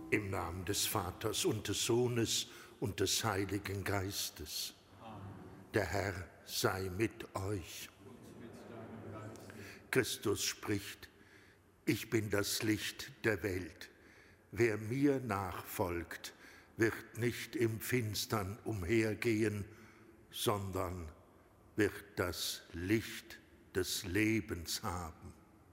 Im Namen des Vaters und des Sohnes und des Heiligen Geistes. Amen. Der Herr sei mit euch. Und mit deinem Geist. Christus spricht: Ich bin das Licht der Welt. Wer mir nachfolgt, wird nicht im Finstern umhergehen, sondern wird das Licht des Lebens haben.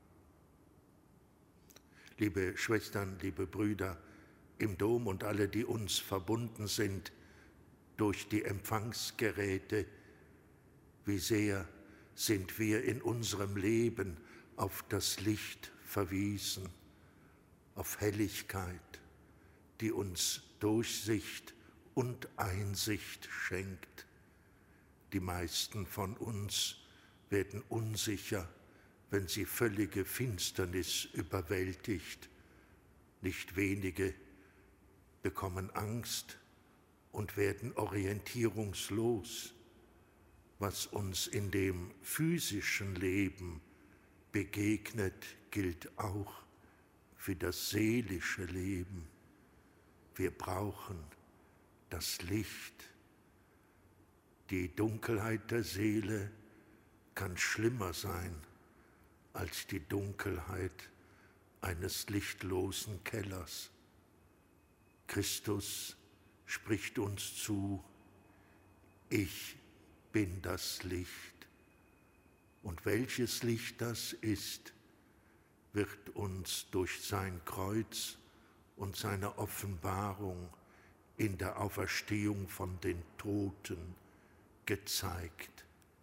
Liebe Schwestern, liebe Brüder im Dom und alle, die uns verbunden sind durch die Empfangsgeräte, wie sehr sind wir in unserem Leben auf das Licht verwiesen, auf Helligkeit, die uns Durchsicht und Einsicht schenkt. Die meisten von uns werden unsicher, wenn sie völlige Finsternis überwältigt. Nicht wenige bekommen Angst und werden orientierungslos. Was uns in dem physischen Leben begegnet, gilt auch für das seelische Leben. Wir brauchen das Licht. Die Dunkelheit der Seele kann schlimmer sein als die Dunkelheit eines lichtlosen Kellers. Christus spricht uns zu: Ich bin das Licht. Und welches Licht das ist, wird uns durch sein Kreuz und seine Offenbarung in der Auferstehung von den Toten gezeigt.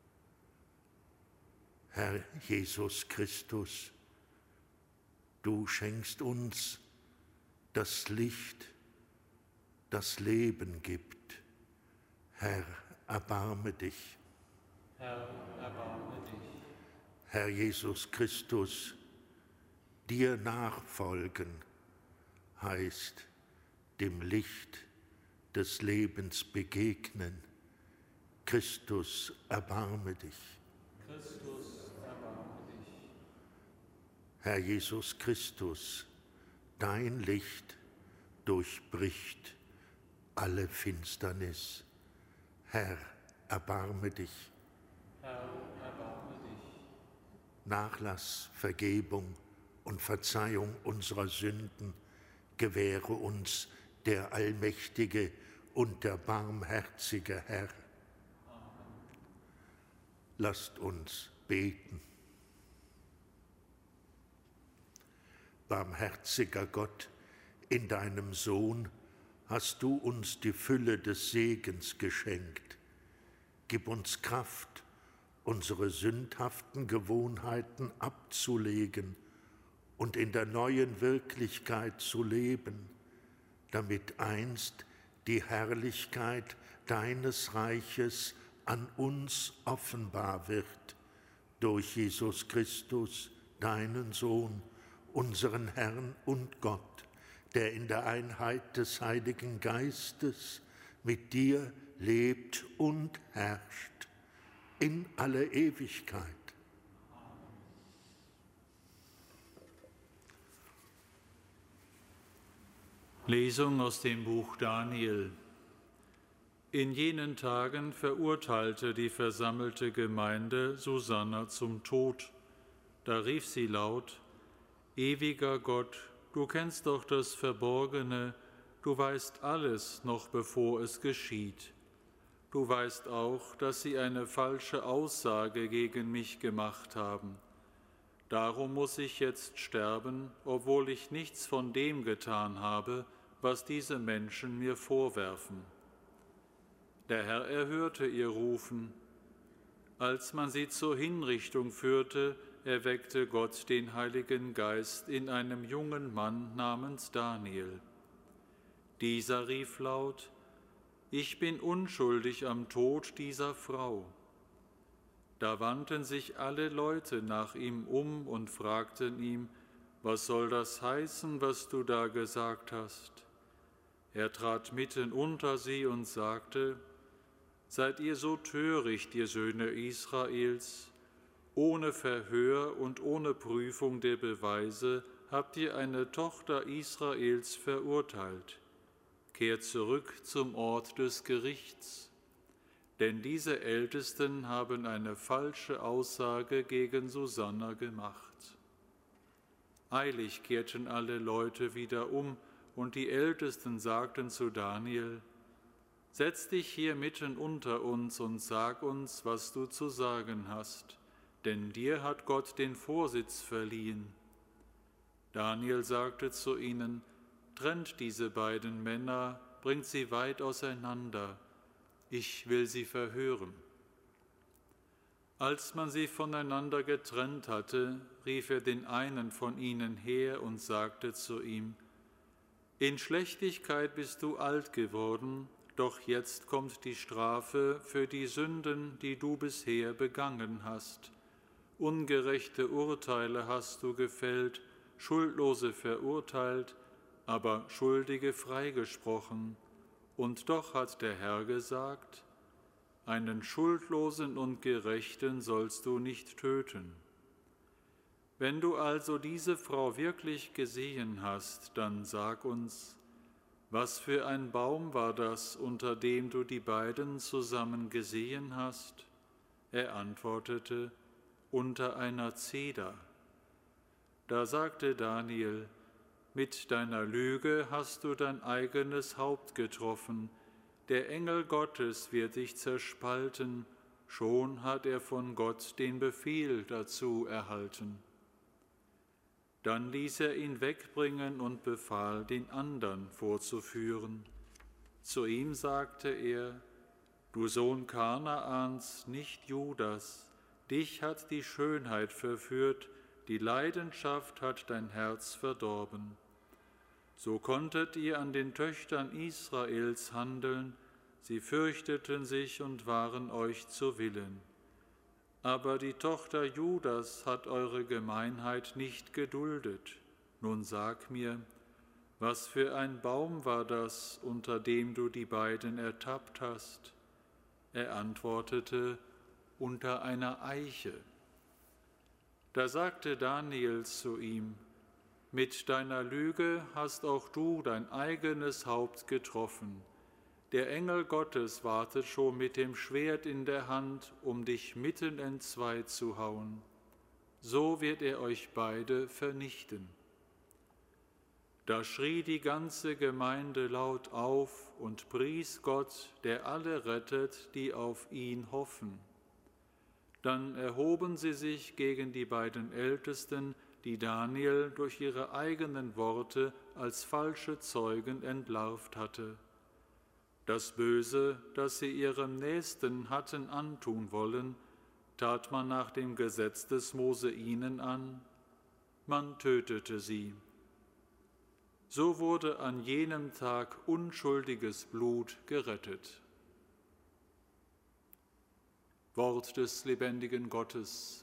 Herr Jesus Christus, du schenkst uns das Licht, das Leben gibt. Herr, erbarme dich. Herr, erbarme dich. Herr Jesus Christus, dir nachfolgen heißt dem Licht des Lebens begegnen. Christus, erbarme dich. Christus, erbarme dich. Herr Jesus Christus, dein Licht durchbricht alle Finsternis. Herr, erbarme dich. Herr, erbarme dich. Nachlass, Vergebung und Verzeihung unserer Sünden gewähre uns der allmächtige und der barmherzige Herr. Amen. Lasst uns beten. Barmherziger Gott, in deinem Sohn hast du uns die Fülle des Segens geschenkt. Gib uns Kraft, unsere sündhaften Gewohnheiten abzulegen und in der neuen Wirklichkeit zu leben, damit einst die Herrlichkeit deines Reiches an uns offenbar wird, durch Jesus Christus, deinen Sohn, unseren Herrn und Gott, der in der Einheit des Heiligen Geistes mit dir lebt und herrscht in alle Ewigkeit. Lesung aus dem Buch Daniel. In jenen Tagen verurteilte die versammelte Gemeinde Susanna zum Tod. Da rief sie laut: Ewiger Gott, du kennst doch das Verborgene, du weißt alles, noch bevor es geschieht. Du weißt auch, dass sie eine falsche Aussage gegen mich gemacht haben. Darum muss ich jetzt sterben, obwohl ich nichts von dem getan habe, was diese Menschen mir vorwerfen. Der Herr erhörte ihr Rufen. Als man sie zur Hinrichtung führte, erweckte Gott den Heiligen Geist in einem jungen Mann namens Daniel. Dieser rief laut: Ich bin unschuldig am Tod dieser Frau. Da wandten sich alle Leute nach ihm um und fragten ihn: Was soll das heißen, was du da gesagt hast? Er trat mitten unter sie und sagte: Seid ihr so töricht, ihr Söhne Israels? Ohne Verhör und ohne Prüfung der Beweise habt ihr eine Tochter Israels verurteilt. Kehrt zurück zum Ort des Gerichts. Denn diese Ältesten haben eine falsche Aussage gegen Susanna gemacht. Eilig kehrten alle Leute wieder um, und die Ältesten sagten zu Daniel: Setz dich hier mitten unter uns und sag uns, was du zu sagen hast, denn dir hat Gott den Vorsitz verliehen. Daniel sagte zu ihnen: Trennt diese beiden Männer, bringt sie weit auseinander, ich will sie verhören. Als man sie voneinander getrennt hatte, rief er den einen von ihnen her und sagte zu ihm: In Schlechtigkeit bist du alt geworden, doch jetzt kommt die Strafe für die Sünden, die du bisher begangen hast. Ungerechte Urteile hast du gefällt, Schuldlose verurteilt, aber Schuldige freigesprochen. Und doch hat der Herr gesagt: Einen Schuldlosen und Gerechten sollst du nicht töten. Wenn du also diese Frau wirklich gesehen hast, dann sag uns, was für ein Baum war das, unter dem du die beiden zusammen gesehen hast? Er antwortete: Unter einer Zeder. Da sagte Daniel: Mit deiner Lüge hast du dein eigenes Haupt getroffen. Der Engel Gottes wird dich zerspalten, schon hat er von Gott den Befehl dazu erhalten. Dann ließ er ihn wegbringen und befahl, den andern vorzuführen. Zu ihm sagte er: Du Sohn Kanaans, nicht Judas, dich hat die Schönheit verführt, die Leidenschaft hat dein Herz verdorben. So konntet ihr an den Töchtern Israels handeln, sie fürchteten sich und waren euch zu Willen. Aber die Tochter Judas hat eure Gemeinheit nicht geduldet. Nun sag mir, was für ein Baum war das, unter dem du die beiden ertappt hast? Er antwortete: Unter einer Eiche. Da sagte Daniel zu ihm: Mit deiner Lüge hast auch du dein eigenes Haupt getroffen. Der Engel Gottes wartet schon mit dem Schwert in der Hand, um dich mitten entzwei zu hauen. So wird er euch beide vernichten. Da schrie die ganze Gemeinde laut auf und pries Gott, der alle rettet, die auf ihn hoffen. Dann erhoben sie sich gegen die beiden Ältesten, die Daniel durch ihre eigenen Worte als falsche Zeugen entlarvt hatte. Das Böse, das sie ihrem Nächsten hatten antun wollen, tat man nach dem Gesetz des Mose ihnen an. Man tötete sie. So wurde an jenem Tag unschuldiges Blut gerettet. Wort des lebendigen Gottes.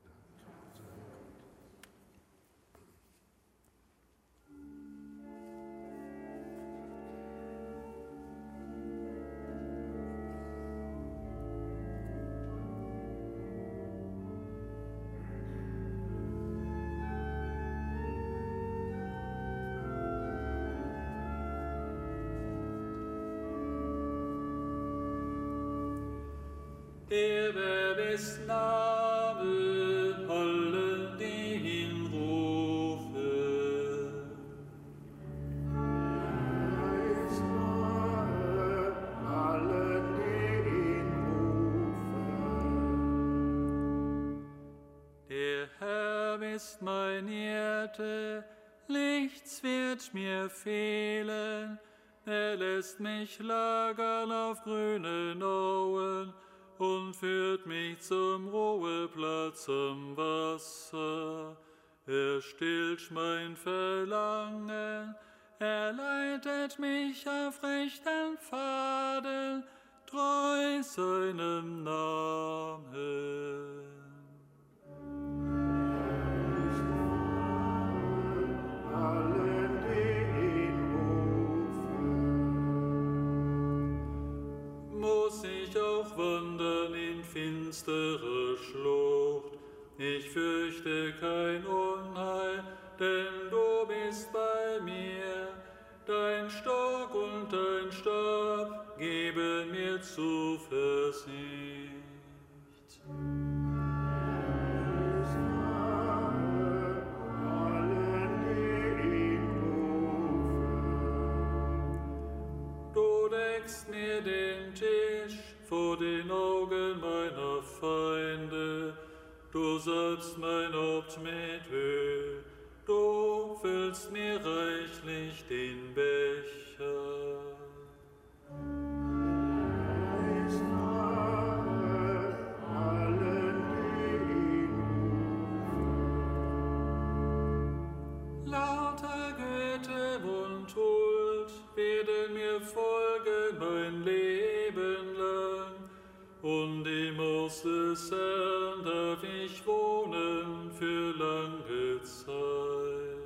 Ehre des Namen allen, die ihn rufen. Des Namen allen, die ihn rufen. Der Herr ist mein Hirte, nichts wird mir fehlen. Er lässt mich lagern auf grünen Auen und führt mich zum Ruheplatz am Wasser. Er stillt mein Verlangen, er leitet mich auf rechten Pfaden, treu seinem Namen. Allen, die ihn rufen. Muss ich auch wandern in finstere Schlucht, ich fürchte kein Unheil, denn du es nicht. Du deckst mir den Tisch vor den Augen meiner Feinde, du salbst mein Haupt mit Öl, du füllst mir reichlich den Becher. Lauter Güte und Huld werden mir folgen mein Leben lang, und im Haus des Herrn darf ich wohnen für lange Zeit.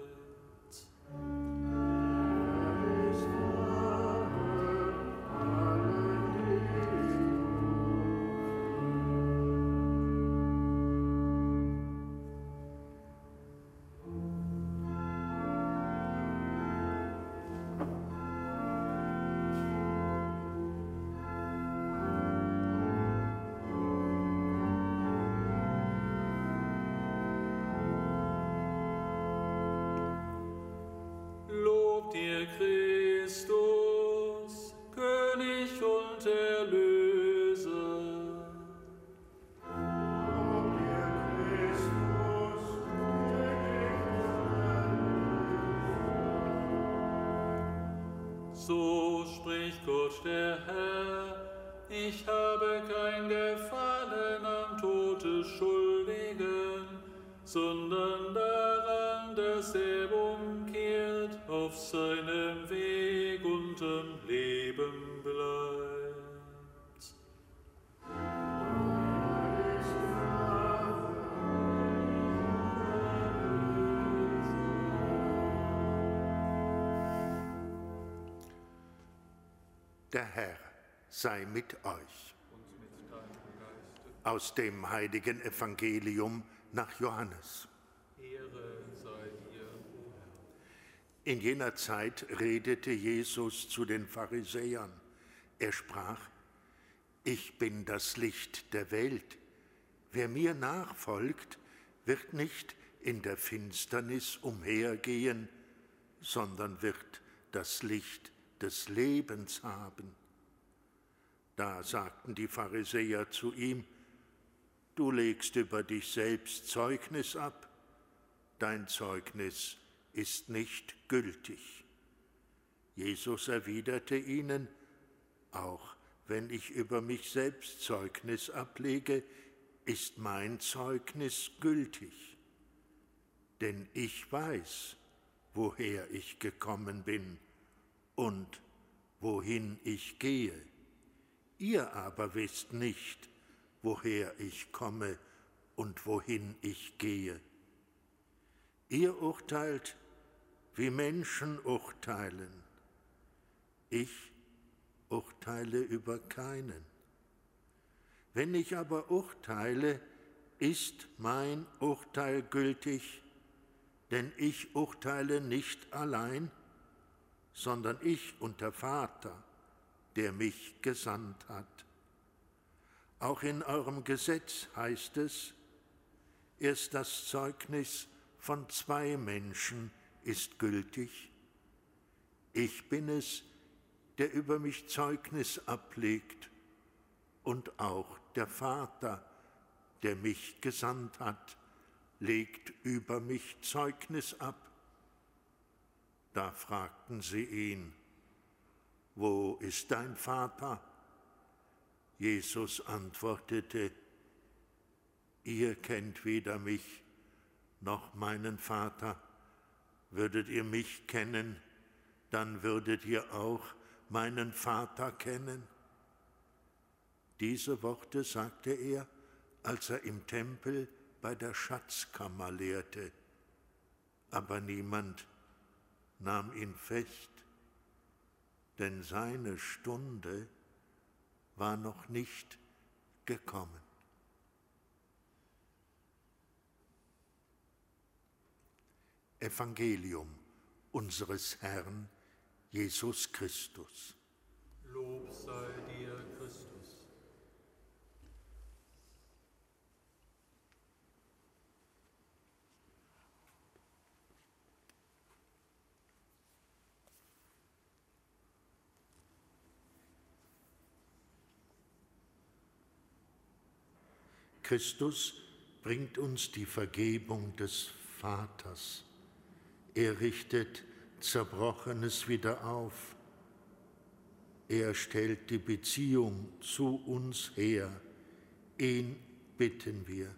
Lob dir, Christus, König und Erlöser. Lob dir, Christus, König und Erlöser. So spricht Gott der Herr: Ich habe kein Gefallen am Tode Schuldigen, sondern daran, dass er umkehrt, auf seinem Weg und am Leben bleibt. Der Herr sei mit euch. Aus dem heiligen Evangelium nach Johannes. Ehre sei dir, o Herr. In jener Zeit redete Jesus zu den Pharisäern. Er sprach: Ich bin das Licht der Welt. Wer mir nachfolgt, wird nicht in der Finsternis umhergehen, sondern wird das Licht des Lebens haben. Da sagten die Pharisäer zu ihm: Du legst über dich selbst Zeugnis ab, dein Zeugnis ist nicht gültig. Jesus erwiderte ihnen: Auch wenn ich über mich selbst Zeugnis ablege, ist mein Zeugnis gültig. Denn ich weiß, woher ich gekommen bin und wohin ich gehe. Ihr aber wisst nicht, woher ich komme und wohin ich gehe. Ihr urteilt, wie Menschen urteilen. Ich urteile über keinen. Wenn ich aber urteile, ist mein Urteil gültig, denn ich urteile nicht allein, sondern ich und der Vater, der mich gesandt hat. Auch in eurem Gesetz heißt es: Erst das Zeugnis von 2 Menschen ist gültig. Ich bin es, der über mich Zeugnis ablegt, und auch der Vater, der mich gesandt hat, legt über mich Zeugnis ab. Da fragten sie ihn: Wo ist dein Vater? Jesus antwortete: Ihr kennt weder mich noch meinen Vater. Würdet ihr mich kennen, dann würdet ihr auch meinen Vater kennen. Diese Worte sagte er, als er im Tempel bei der Schatzkammer lehrte. Aber niemand nahm ihn fest, denn seine Stunde war noch nicht gekommen. Evangelium unseres Herrn Jesus Christus. Lob sei dir, Christus. Christus bringt uns die Vergebung des Vaters. Er richtet Zerbrochenes wieder auf. Er stellt die Beziehung zu uns her. Ihn bitten wir.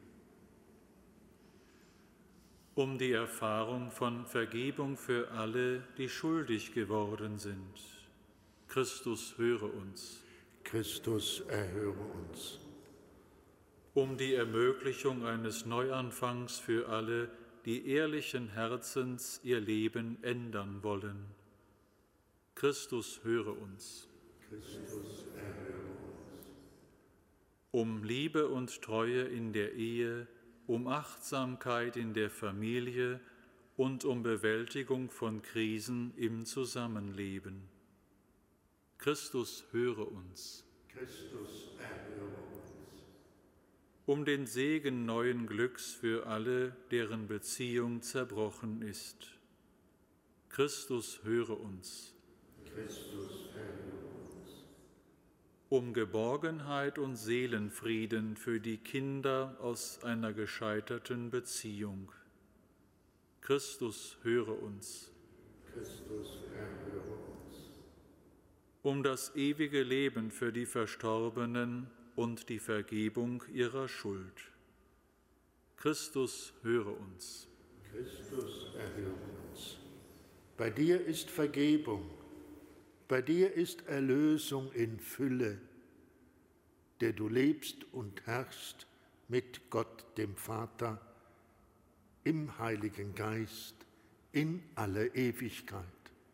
Um die Erfahrung von Vergebung für alle, die schuldig geworden sind. Christus, höre uns. Christus, erhöre uns. Um die Ermöglichung eines Neuanfangs für alle, die ehrlichen Herzens ihr Leben ändern wollen. Christus, höre uns. Christus, erhöre uns. Um Liebe und Treue in der Ehe, um Achtsamkeit in der Familie und um Bewältigung von Krisen im Zusammenleben. Christus, höre uns. Christus, erhöre uns. Um den Segen neuen Glücks für alle, deren Beziehung zerbrochen ist. Christus, höre uns. Christus, erhöre uns. Um Geborgenheit und Seelenfrieden für die Kinder aus einer gescheiterten Beziehung. Christus, höre uns. Christus, erhöre uns. Um das ewige Leben für die Verstorbenen und die Vergebung ihrer Schuld. Christus, höre uns. Christus, erhöre uns. Bei dir ist Vergebung, bei dir ist Erlösung in Fülle, der du lebst und herrschst mit Gott, dem Vater, im Heiligen Geist, in alle Ewigkeit.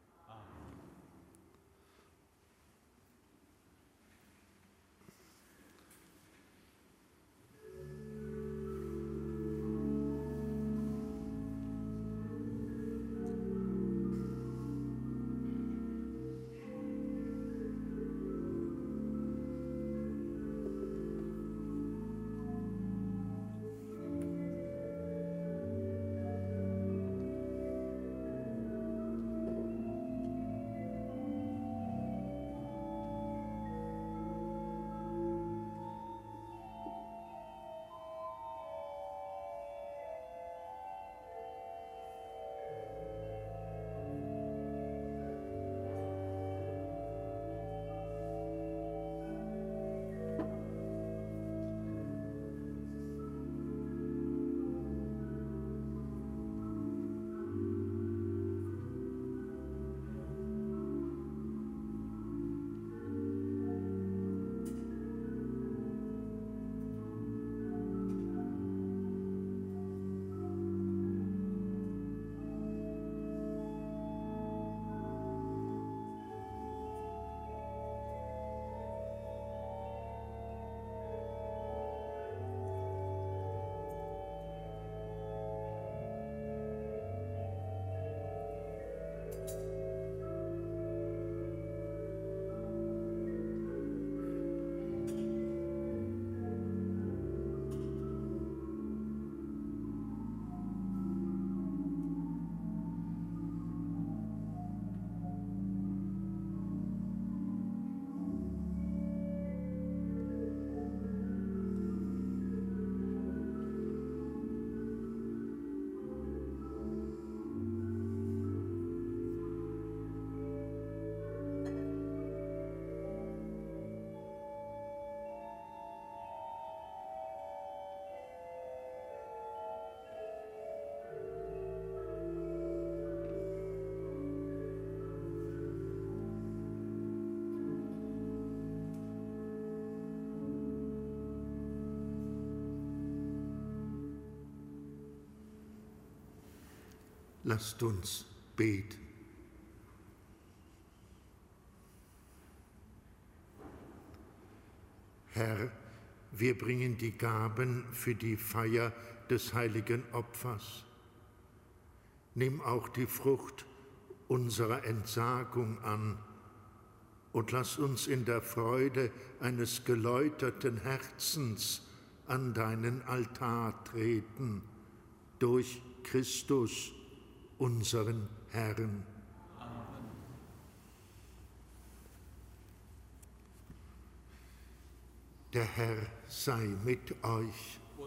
Lasst uns beten. Herr, wir bringen die Gaben für die Feier des heiligen Opfers. Nimm auch die Frucht unserer Entsagung an und lass uns in der Freude eines geläuterten Herzens an deinen Altar treten, durch Christus, unseren Herrn. Amen. Der Herr sei mit euch.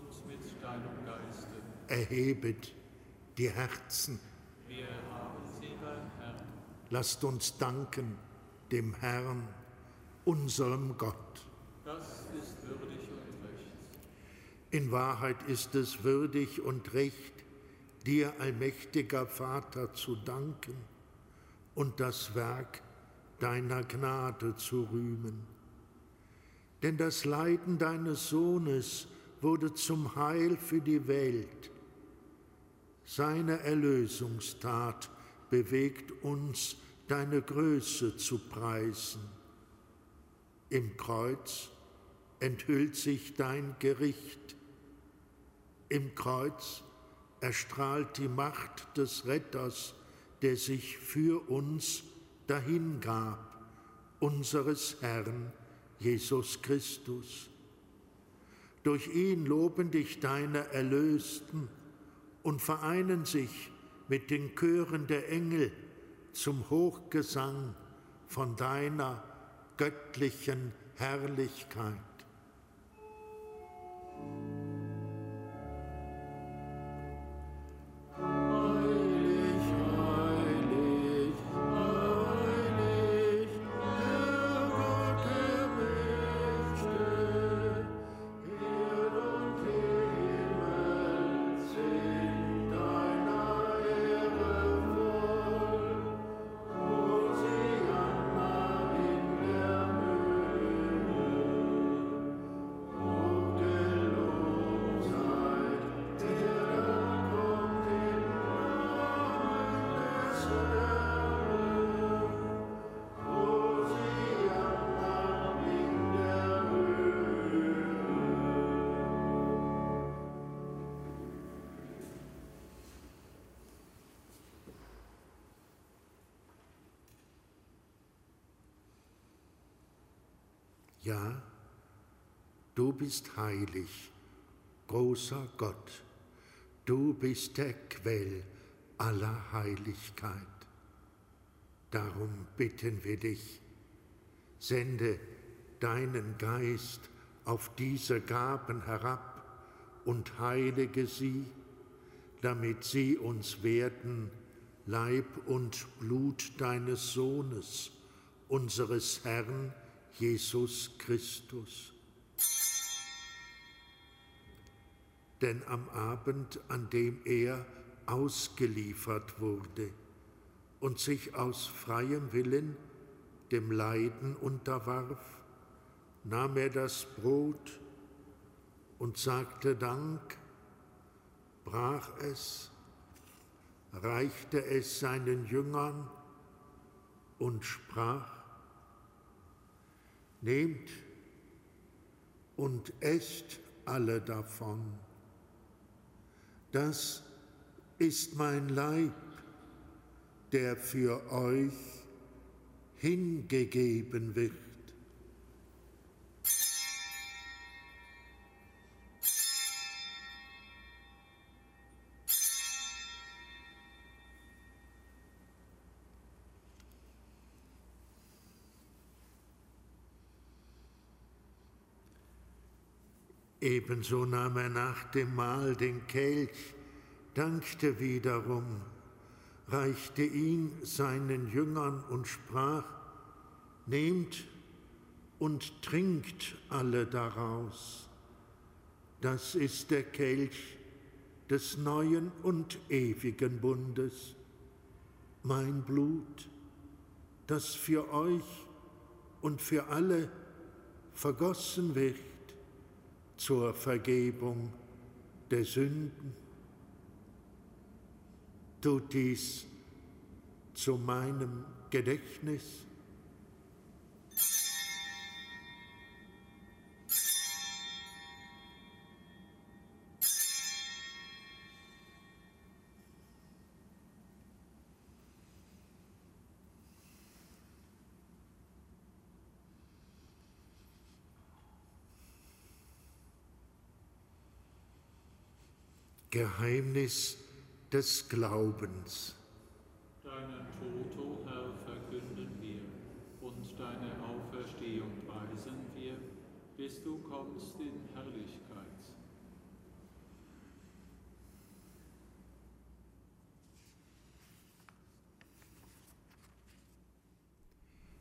deinem Geiste. Erhebet die Herzen. Wir haben sie beim Herrn. Lasst uns danken dem Herrn, unserem Gott. Das ist würdig und recht. In Wahrheit ist es würdig und recht, dir, allmächtiger Vater, zu danken und das Werk deiner Gnade zu rühmen. Denn das Leiden deines Sohnes wurde zum Heil für die Welt. Seine Erlösungstat bewegt uns, deine Größe zu preisen. Im Kreuz enthüllt sich dein Gericht. Im Kreuz erstrahlt die Macht des Retters, der sich für uns dahingab, unseres Herrn Jesus Christus. Durch ihn loben dich deine Erlösten und vereinen sich mit den Chören der Engel zum Hochgesang von deiner göttlichen Herrlichkeit. Ja, du bist heilig, großer Gott, du bist der Quell aller Heiligkeit. Darum bitten wir dich, sende deinen Geist auf diese Gaben herab und heilige sie, damit sie uns werden, Leib und Blut deines Sohnes, unseres Herrn Jesus Christus. Denn am Abend, an dem er ausgeliefert wurde und sich aus freiem Willen dem Leiden unterwarf, nahm er das Brot und sagte Dank, brach es, reichte es seinen Jüngern und sprach: Nehmt und esst alle davon. Das ist mein Leib, der für euch hingegeben wird. Ebenso nahm er nach dem Mahl den Kelch, dankte wiederum, reichte ihn seinen Jüngern und sprach: Nehmt und trinkt alle daraus. Das ist der Kelch des neuen und ewigen Bundes, mein Blut, das für euch und für alle vergossen wird zur Vergebung der Sünden. Tut dies zu meinem Gedächtnis. Geheimnis des Glaubens. Deinen Tod, o Herr, verkünden wir, und deine Auferstehung preisen wir, bis du kommst in Herrlichkeit.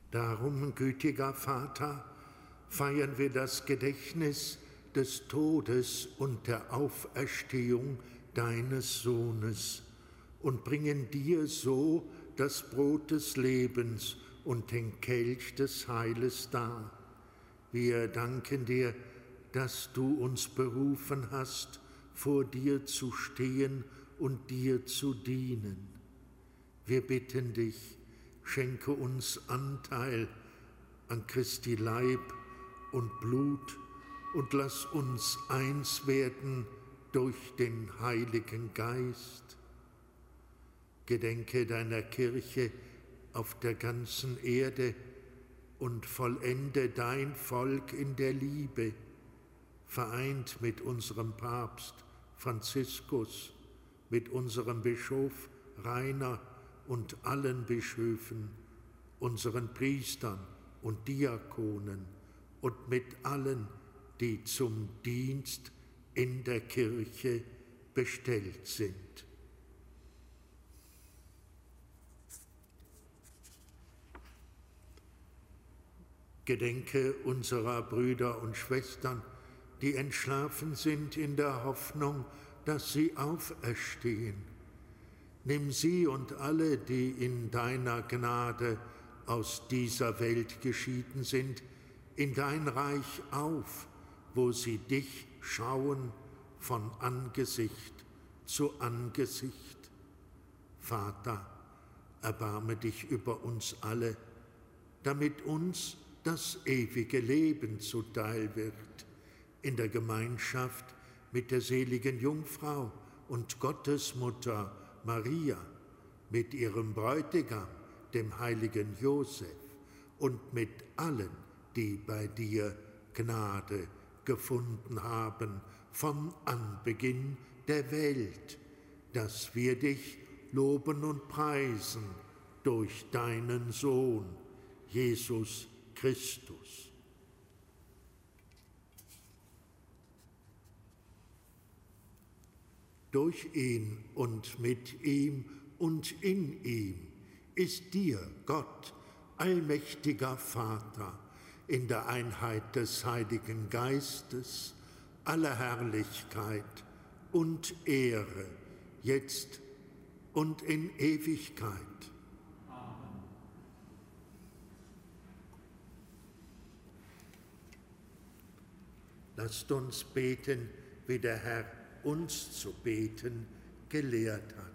Darum, gütiger Vater, feiern wir das Gedächtnis des Todes und der Auferstehung deines Sohnes und bringen dir so das Brot des Lebens und den Kelch des Heiles dar. Wir danken dir, dass du uns berufen hast, vor dir zu stehen und dir zu dienen. Wir bitten dich, schenke uns Anteil an Christi Leib und Blut und lass uns eins werden durch den Heiligen Geist. Gedenke deiner Kirche auf der ganzen Erde und vollende dein Volk in der Liebe, vereint mit unserem Papst Franziskus, mit unserem Bischof Rainer und allen Bischöfen, unseren Priestern und Diakonen und mit allen, die zum Dienst in der Kirche bestellt sind. Gedenke unserer Brüder und Schwestern, die entschlafen sind in der Hoffnung, dass sie auferstehen. Nimm sie und alle, die in deiner Gnade aus dieser Welt geschieden sind, in dein Reich auf, wo sie dich schauen von Angesicht zu Angesicht. Vater, erbarme dich über uns alle, damit uns das ewige Leben zuteil wird, in der Gemeinschaft mit der seligen Jungfrau und Gottesmutter Maria, mit ihrem Bräutigam, dem heiligen Josef, und mit allen, die bei dir Gnade gefunden haben vom Anbeginn der Welt, dass wir dich loben und preisen durch deinen Sohn, Jesus Christus. Durch ihn und mit ihm und in ihm ist dir, Gott, allmächtiger Vater, in der Einheit des Heiligen Geistes, alle Herrlichkeit und Ehre, jetzt und in Ewigkeit. Amen. Lasst uns beten, wie der Herr uns zu beten gelehrt hat.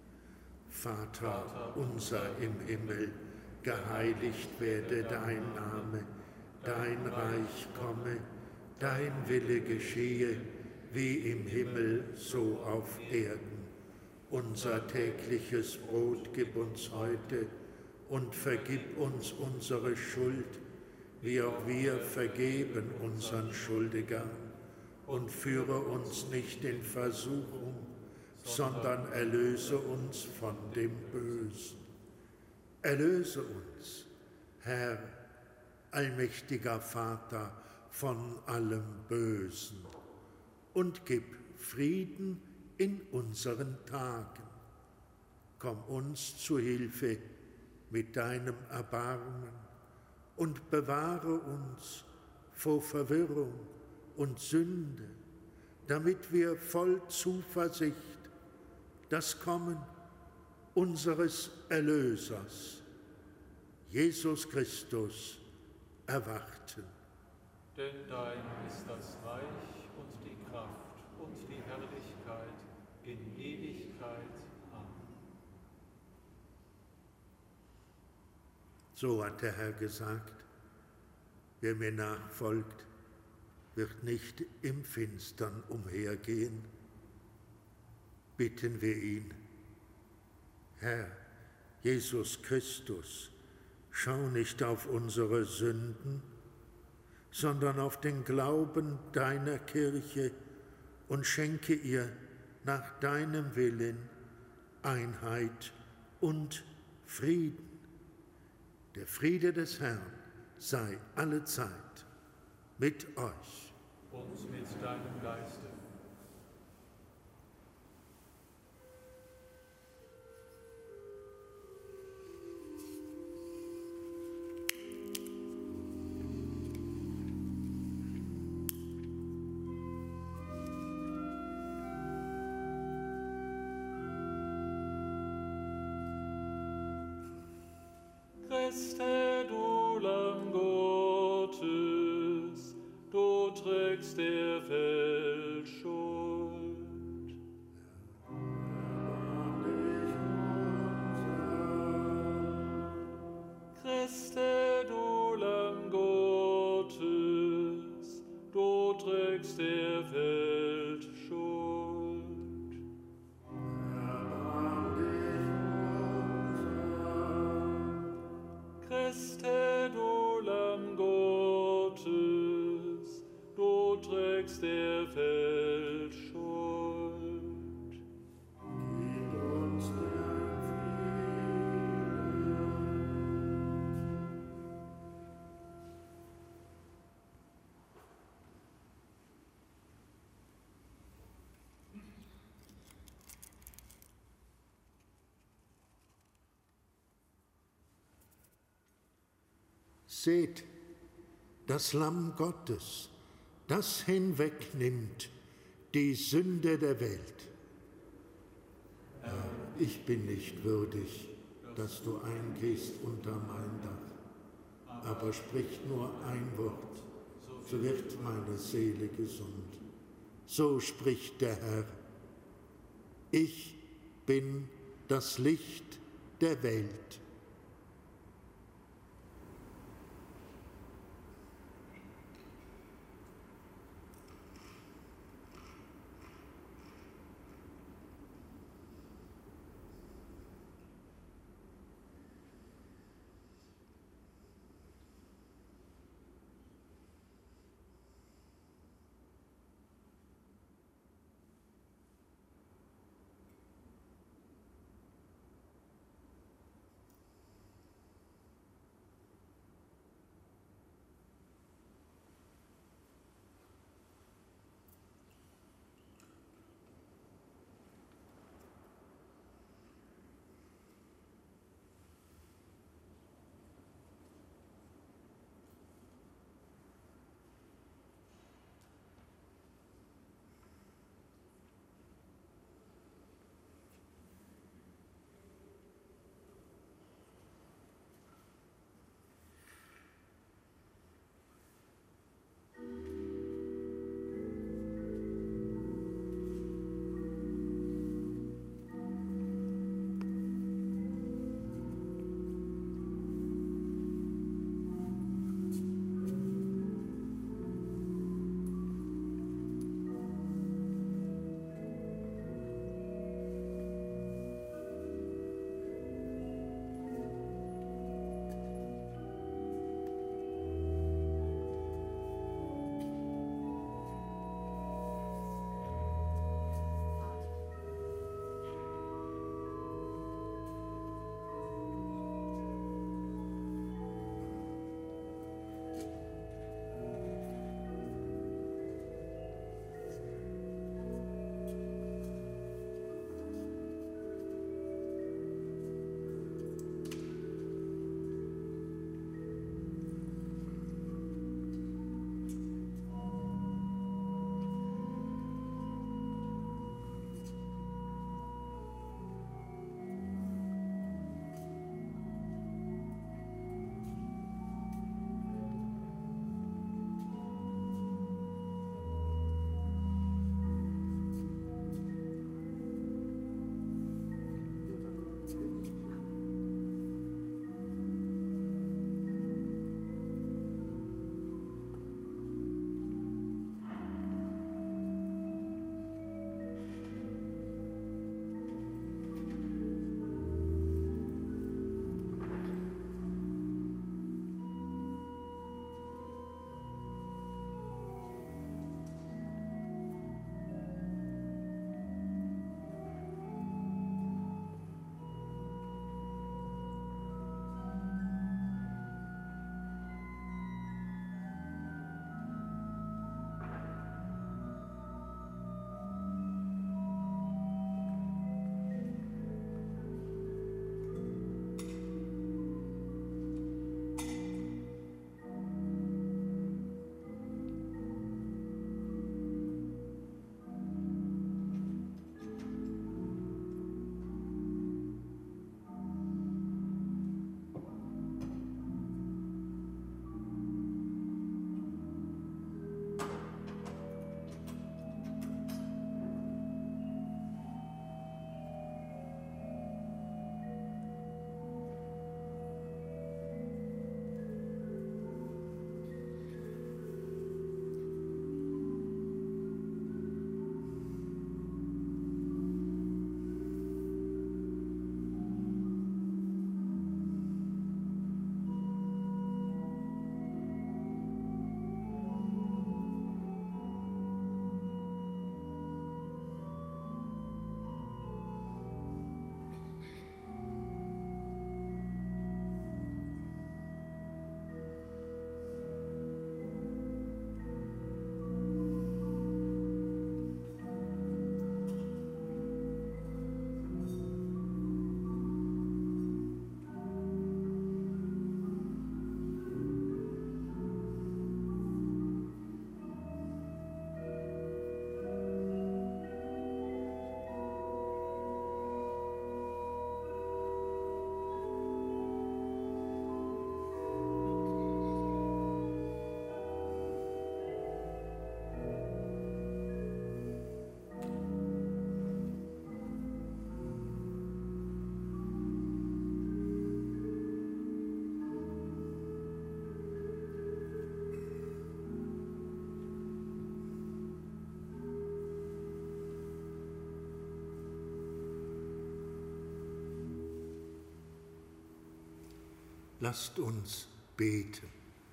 Vater unser im Himmel, geheiligt werde dein Name, dein Reich komme, dein Wille geschehe, wie im Himmel, so auf Erden. Unser tägliches Brot gib uns heute und vergib uns unsere Schuld, wie auch wir vergeben unseren Schuldigern. Und führe uns nicht in Versuchung, sondern erlöse uns von dem Bösen. Erlöse uns, Herr, allmächtiger Vater, von allem Bösen und gib Frieden in unseren Tagen. Komm uns zu Hilfe mit deinem Erbarmen und bewahre uns vor Verwirrung und Sünde, damit wir voll Zuversicht das Kommen unseres Erlösers, Jesus Christus, erwarten. Denn dein ist das Reich und die Kraft und die Herrlichkeit in Ewigkeit. Amen. So hat der Herr gesagt, wer mir nachfolgt, wird nicht im Finstern umhergehen. Bitten wir ihn, Herr Jesus Christus, schau nicht auf unsere Sünden, sondern auf den Glauben deiner Kirche und schenke ihr nach deinem Willen Einheit und Frieden. Der Friede des Herrn sei allezeit mit euch. Und mit deinem Geiste. Christe, du Lamm Gottes, du trägst der Welt Schuld. Christe, du Lamm Gottes, du trägst der Welt Schuld. Christe, du Lamm Gottes, du trägst der Welt Schuld. Gib uns dein Seht, das Lamm Gottes, das hinwegnimmt die Sünde der Welt. Herr, ich bin nicht würdig, dass du eingehst unter mein Dach, aber sprich nur ein Wort, so wird meine Seele gesund. So spricht der Herr. Ich bin das Licht der Welt. Lasst uns beten.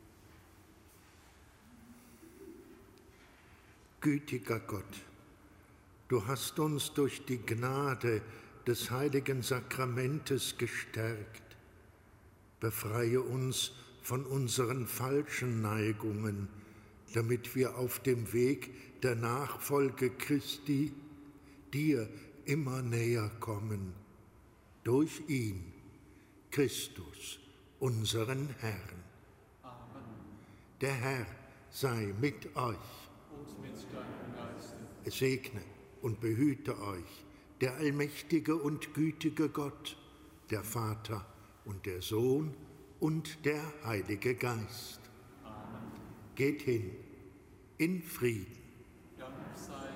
Gütiger Gott, du hast uns durch die Gnade des heiligen Sakramentes gestärkt. Befreie uns von unseren falschen Neigungen, damit wir auf dem Weg der Nachfolge Christi dir immer näher kommen. Durch ihn, Christus, unseren Herrn. Amen. Der Herr sei mit euch. Und mit deinem Geiste. Es segne und behüte euch der allmächtige und gütige Gott, der Vater und der Sohn und der Heilige Geist. Amen. Geht hin in Frieden. Dank sei